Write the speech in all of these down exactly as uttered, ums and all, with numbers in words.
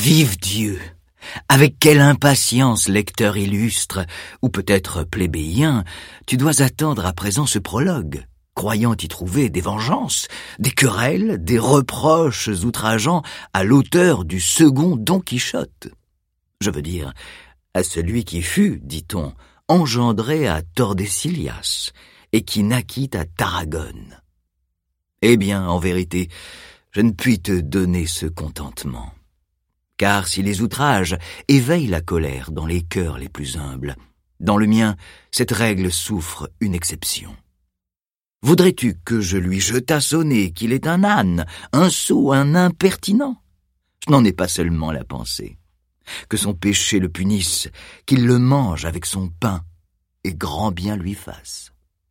Vive Dieu! Avec quelle impatience, lecteur illustre, ou peut-être plébéien, tu dois attendre à présent ce prologue, croyant y trouver des vengeances, des querelles, des reproches outrageants à l'auteur du second Don Quichotte. Je veux dire, à celui qui fut, dit-on, engendré à Tordesillas, et qui naquit à Tarragone. Eh bien, en vérité, je ne puis te donner ce contentement. Car si les outrages éveillent la colère dans les cœurs les plus humbles, dans le mien, cette règle souffre une exception. Voudrais-tu que je lui jetasse au nez qu'il est un âne, un sot, un impertinent? Je n'en ai pas seulement la pensée. Que son péché le punisse, qu'il le mange avec son pain, et grand bien lui fasse.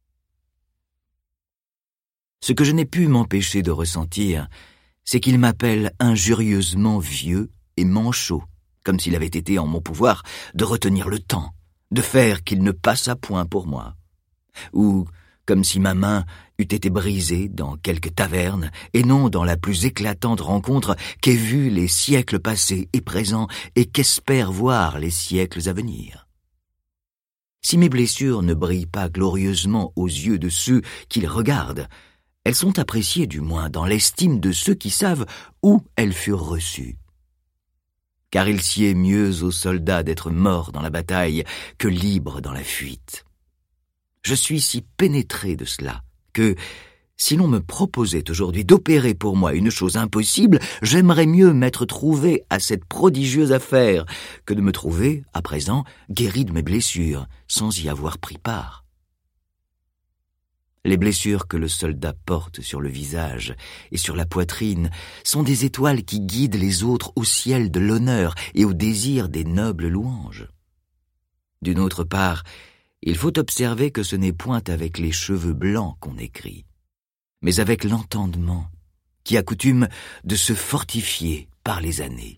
Ce que je n'ai pu m'empêcher de ressentir, c'est qu'il m'appelle injurieusement vieux et manchot, comme s'il avait été en mon pouvoir de retenir le temps, de faire qu'il ne passât point pour moi, ou comme si ma main eût été brisée dans quelque taverne, et non dans la plus éclatante rencontre qu'aient vue les siècles passés et présents, et qu'espèrent voir les siècles à venir. Si mes blessures ne brillent pas glorieusement aux yeux de ceux qui les regardent, elles sont appréciées du moins dans l'estime de ceux qui savent où elles furent reçues. Car il sied mieux aux soldats d'être morts dans la bataille que libres dans la fuite. Je suis si pénétré de cela que, si l'on me proposait aujourd'hui d'opérer pour moi une chose impossible, j'aimerais mieux m'être trouvé à cette prodigieuse affaire que de me trouver, à présent, guéri de mes blessures, sans y avoir pris part. Les blessures que le soldat porte sur le visage et sur la poitrine sont des étoiles qui guident les autres au ciel de l'honneur et au désir des nobles louanges. D'une autre part, il faut observer que ce n'est point avec les cheveux blancs qu'on écrit, mais avec l'entendement, qui a coutume de se fortifier par les années.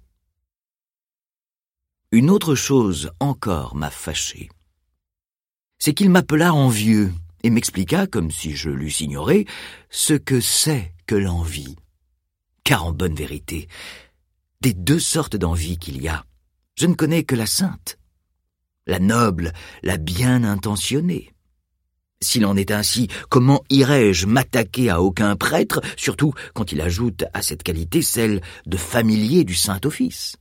Une autre chose encore m'a fâché. C'est qu'il m'appela envieux, et m'expliqua, comme si je l'eusse ignoré, ce que c'est que l'envie. Car en bonne vérité, des deux sortes d'envie qu'il y a, je ne connais que la sainte, la noble, la bien intentionnée. S'il en est ainsi, comment irais-je m'attaquer à aucun prêtre, surtout quand il ajoute à cette qualité celle de familier du Saint-Office?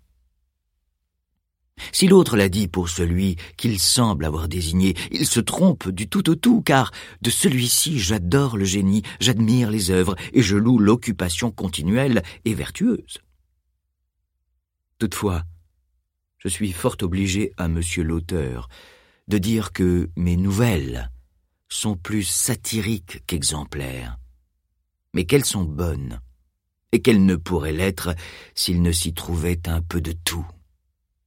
Si l'autre l'a dit pour celui qu'il semble avoir désigné, il se trompe du tout au tout, car de celui-ci j'adore le génie, j'admire les œuvres, et je loue l'occupation continuelle et vertueuse. Toutefois, je suis fort obligé à monsieur l'auteur de dire que mes nouvelles sont plus satiriques qu'exemplaires, mais qu'elles sont bonnes, et qu'elles ne pourraient l'être s'il ne s'y trouvait un peu de tout.